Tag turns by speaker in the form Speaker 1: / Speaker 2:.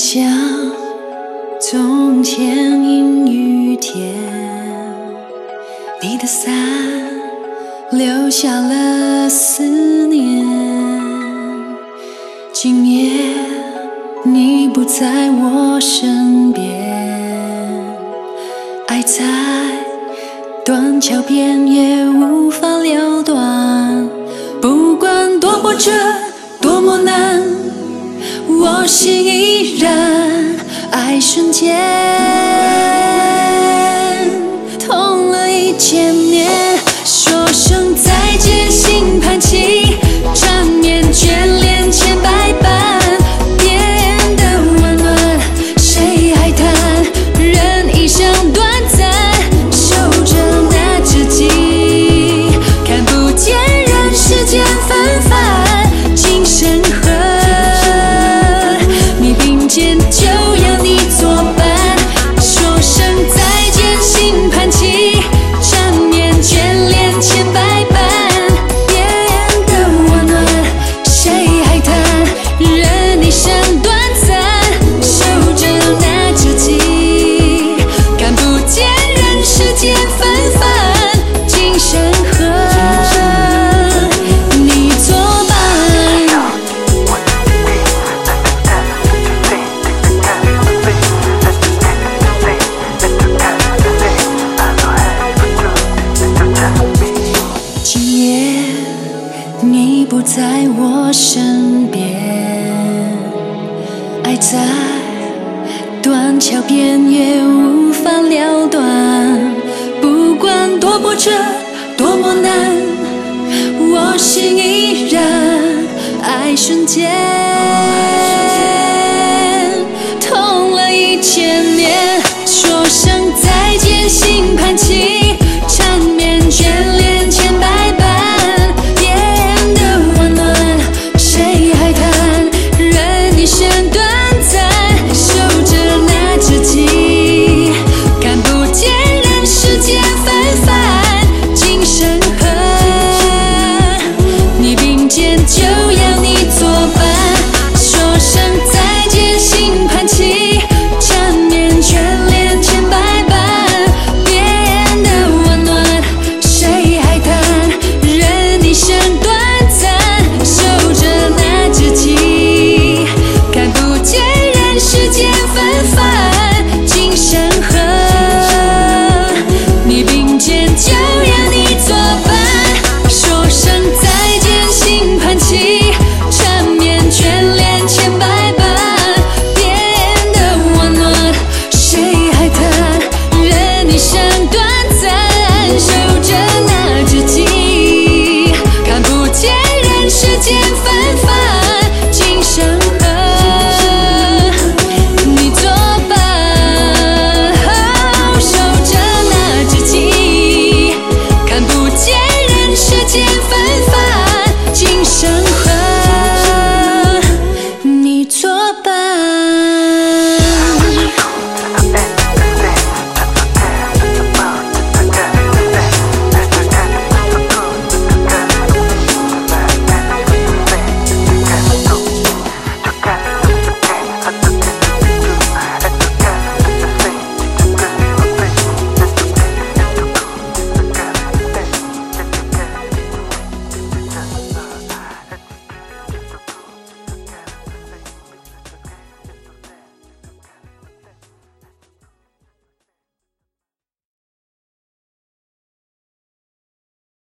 Speaker 1: 想从前阴雨天，你的伞留下了思念。今夜你不在我身边，爱在断桥边也无法了断。不管多波折多么难，我心依然，爱瞬间痛了1000年。说声再见，心盘起，缠绵眷恋千百般，变得温暖，谁还谈？人一生短暂，守着那知己，看不见人世间纷繁，情深河。就要你作伴，说声再见，心盘起，缠绵眷恋千百般，变得温暖，谁还谈？人一生短暂，守着那知己，看不见人世间纷繁，情深河。你不在我身边，爱在断桥边也无法了断。不管多波折多么难，我心依然，爱瞬间。